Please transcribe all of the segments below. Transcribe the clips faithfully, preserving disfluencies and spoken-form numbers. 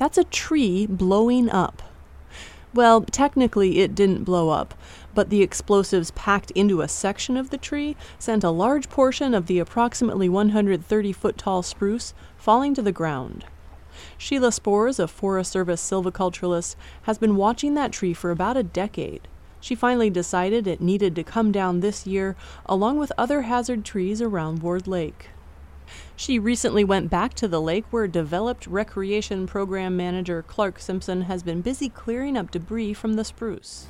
That's a tree blowing up. Well, technically it didn't blow up, but the explosives packed into a section of the tree sent a large portion of the approximately one hundred thirty foot tall spruce falling to the ground. Sheila Spores, a Forest Service silviculturalist, has been watching that tree for about a decade. She finally decided it needed to come down this year, along with other hazard trees around Ward Lake. She recently went back to the lake where Developed Recreation Program Manager Clark Simpson has been busy clearing up debris from the spruce.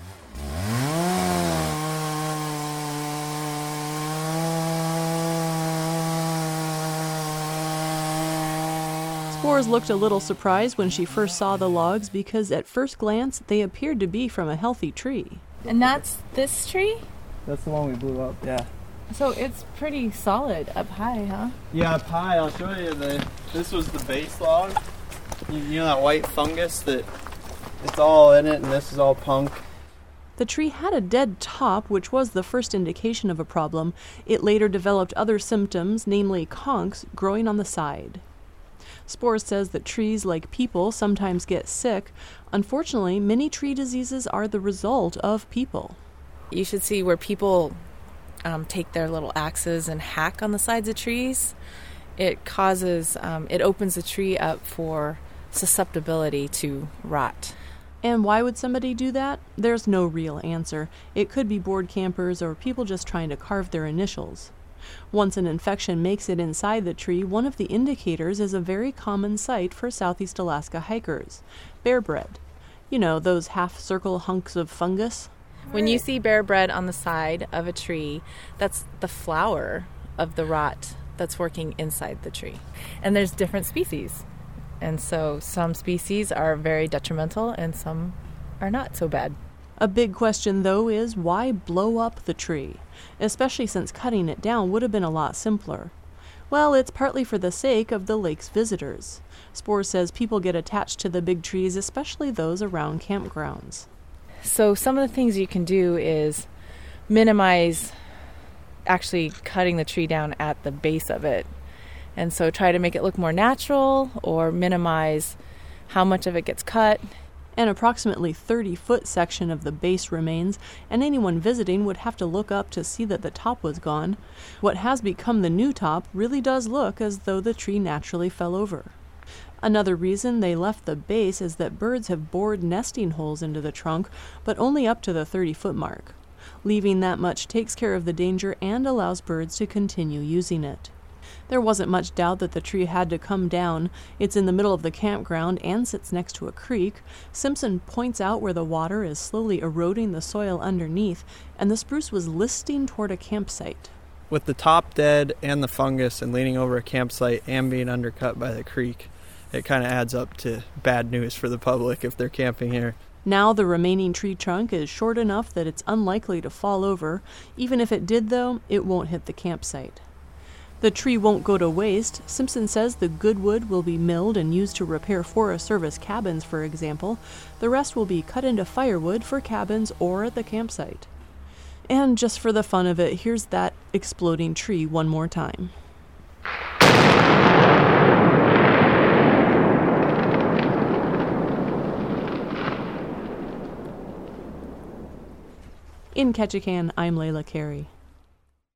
Spores looked a little surprised when she first saw the logs because at first glance they appeared to be from a healthy tree. And that's this tree? That's the one we blew up, yeah. So it's pretty solid up high, huh? Yeah, up high. I'll show you. The This was the base log. You, you know that white fungus that it's all in it, and this is all punk. The tree had a dead top, which was the first indication of a problem. It later developed other symptoms, namely conchs, growing on the side. Spores says that trees, like people, sometimes get sick. Unfortunately, many tree diseases are the result of people. You should see where people um, take their little axes and hack on the sides of trees. It causes, um, it opens the tree up for susceptibility to rot. And why would somebody do that? There's no real answer. It could be bored campers or people just trying to carve their initials. Once an infection makes it inside the tree, one of the indicators is a very common sight for Southeast Alaska hikers: bear bread. You know, those half-circle hunks of fungus? When you see bear bread on the side of a tree, that's the flower of the rot that's working inside the tree. And there's different species. And so some species are very detrimental and some are not so bad. A big question, though, is why blow up the tree? Especially since cutting it down would have been a lot simpler. Well, it's partly for the sake of the lake's visitors. Spores says people get attached to the big trees, especially those around campgrounds. So some of the things you can do is minimize actually cutting the tree down at the base of it. And so try to make it look more natural or minimize how much of it gets cut. An approximately thirty-foot section of the base remains, and anyone visiting would have to look up to see that the top was gone. What has become the new top really does look as though the tree naturally fell over. Another reason they left the base is that birds have bored nesting holes into the trunk, but only up to the thirty-foot mark. Leaving that much takes care of the danger and allows birds to continue using it. There wasn't much doubt that the tree had to come down. It's in the middle of the campground and sits next to a creek. Simpson points out where the water is slowly eroding the soil underneath, and the spruce was listing toward a campsite. With the top dead and the fungus and leaning over a campsite and being undercut by the creek, it kind of adds up to bad news for the public if they're camping here. Now the remaining tree trunk is short enough that it's unlikely to fall over. Even if it did, though, it won't hit the campsite. The tree won't go to waste. Simpson says the good wood will be milled and used to repair Forest Service cabins, for example. The rest will be cut into firewood for cabins or at the campsite. And just for the fun of it, here's that exploding tree one more time. In Ketchikan, I'm Layla Carey.